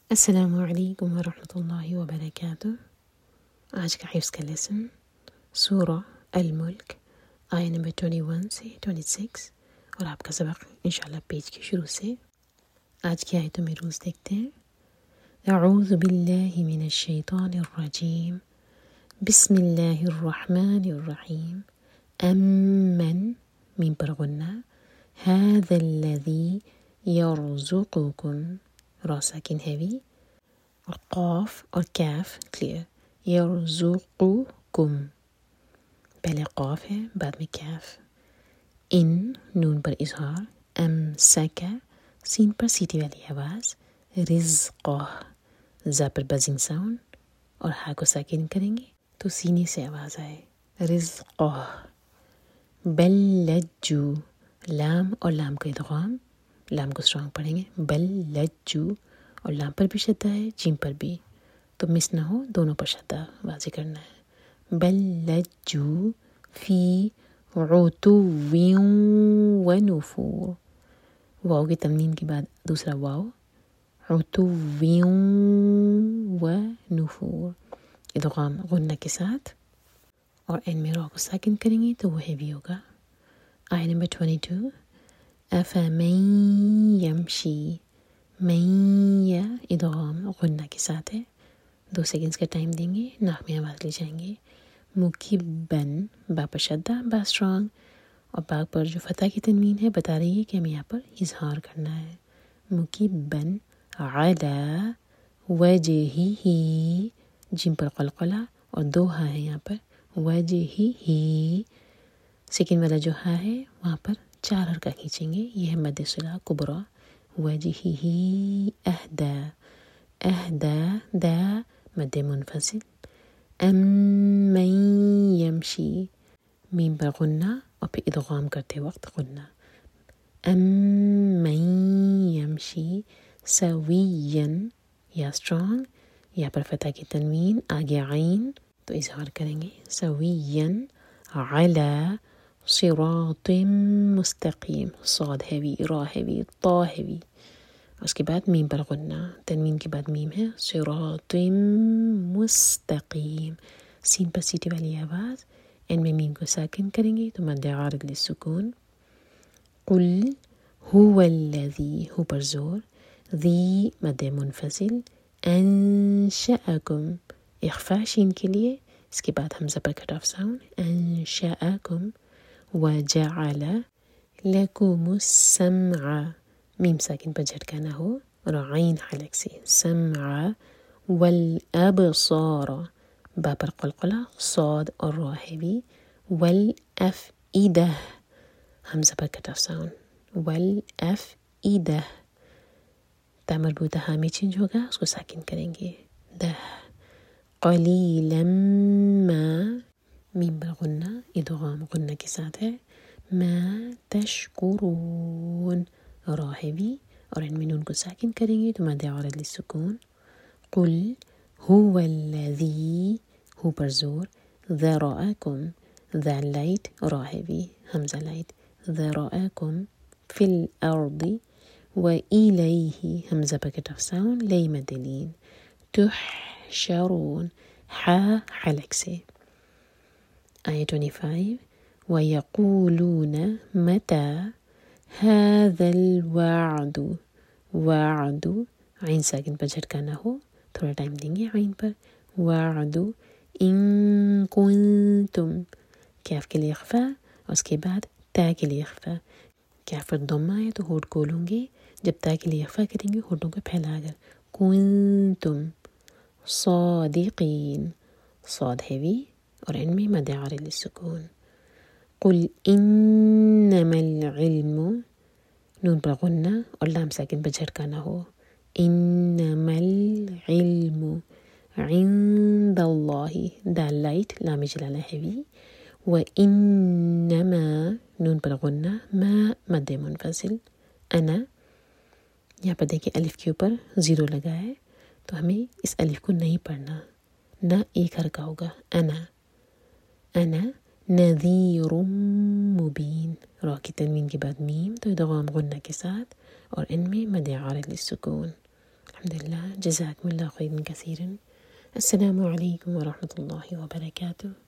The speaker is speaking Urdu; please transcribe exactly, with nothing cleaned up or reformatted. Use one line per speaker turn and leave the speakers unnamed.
السلام علیکم ورحمۃ اللہ وبرکاتہ۔ آج کا حفظ کا لیسن سورہ الملک آیہ نمبر اکیس سے چھبیس، اور آپ کا سبق انشاءاللہ پیج کے شروع سے۔ آج کی آیتوں میں روز دیکھتے ہیں۔ اعوذ باللہ من الشیطان الرجیم، بسم اللہ الرحمن الرحیم۔ امن میم پر غنہ، ھذا الذی یرزقکم را ساکن ہیوی، اور قاف اور کیف کلیئر، یرزقکم پہلے قاف ہے بعد میں کیف۔ ان نون پر اظہار، امسکا سین پر سیٹی والی آواز، رزقہ زا پر بزنگ ساؤنڈ، اور ہا کو ساکن کریں گے تو سینے سے آواز آئے، رزقہ۔ بل لجو لام اور لام کا ادغام، لام کو اسٹرانگ پڑھیں گے، بل لجو، اور لام پر بھی شدہ ہے جیم پر بھی، تو مس نہ ہو، دونوں پر شدہ واضح کرنا ہے۔ بل لجو فی عتو و نفور، واو کی تنوین کے بعد دوسرا واو، عتو و نفور، ادغام غنہ کے ساتھ، اور این میں را کو ساکن کریں گے تو وہ ہیوی ہوگا۔ آیہ نمبر بائیس، افمن یمشی، من یا ادغام غنہ کے ساتھ ہے، دو سیکنڈز کا ٹائم دیں گے، ناک میں آواز لے جائیں گے، مکبن با پر شدہ با اسٹرانگ، اور با پر جو فتح کی تنوین ہے بتا رہی ہے کہ ہمیں یہاں پر اظہار کرنا ہے، مکبن علی وجہہ، جیم پر قلقلہ اور دو ہا ہے یہاں پر، وجہہ، سیکنڈ والا جو ہا ہے وہاں پر چار حرکہ کھینچیں گے، یہ ہے مد صلہ کبریٰ، وجہہ اہدا، اہدا دا مد منفصل، امن یمشی میم پر غنہ اور پھر ادغام کرتے وقت غنہ، امن یمشی سویا، یا اسٹرانگ، یا پر فتح کی تنوین، آگے عین تو اظہار کریں گے، سویا علی صراط مستقیم، صاد ہیوی، را ہیوی، طا ہیوی، اس کے بعد میم پر غنہ، تنوین کے بعد میم ہے، صراط مستقیم، سین پر سیٹی والی آواز، ان میں میم کو ساکن کریں گے تو مد عارض للسکون۔ قل هو الذی، ہو پر زور، ذی مد منفصل، انشأکم اخفاء شین کے لیے، اس کے بعد حمزہ پر کٹ آف ساؤنڈ، انشأکم، وجعل لکم السمع، میم ساکن پر جھٹکا نہ ہو اور عین حلق سے، سمع، والابصار، با پر قلقلہ، صاد اور را ہیوی، والافئدہ، حمزہ پر کٹ آف ساؤنڈ، والافئدہ، تا مربوطہ ہا میں چینج ہوگا، اس کو ساکن کریں گے، دہ، قلیلا ما، میم پر غنہ، ادغام غنہ کے ساتھ ہے، ما تشکرون، را ہیوی، اور ان میں نون کو ساکن کریں گے تو مد عارض للسکون۔ قل هو الذی، ہو پر زور، ذرأکم، ذا لائٹ، را ہیوی، حمزہ لائٹ، ذرأکم فی الارض وإلیہ، حمزہ پر کٹ آف ساؤنڈ، لئی مد لین، تحشرون، حا حلق سے۔ آیہ پچیس، وَيَقُولُونَ مَتَى هَذَا الْوَعْدُ، وعد، عین ساکن پر جھٹکا نہ ہو، تھوڑا ٹائم دیں گے عین پر، وعد ان کنتم، کیف کے لیے اخفاء، اس کے بعد تا کے لیے اخفاء، کیف پر ضمہ ہے تو ہونٹ کھولوں گے، جب تا کے لیے اخفاء کریں گے ہونٹوں کو پھیلا کر، کنتم صادقین، صاد ہیوی، اور ان میں مد عارض للسکون۔ قل انما العلم، نون پر غنہ اور لام ساکن پر جھٹکا نہ ہو، انما العلم عند اللہ، دال لائٹ، لام جلالہ ہیوی، وانما، نون پر غنہ، ما مد منفصل، انا، یہاں پر دیکھیں الف کے اوپر زیرو لگا ہے تو ہمیں اس الف کو نہیں پڑھنا، نہ ایک حرکہ ہوگا، انا، انا نذیر مبین، را کی تنوین کے بعد میم تو ادغام غنہ کے ساتھ، اور ان میں مد عارض للسکون۔ الحمد لله. جزاكم الله خيرا كثيرا. السلام عليكم ورحمة الله وبركاته.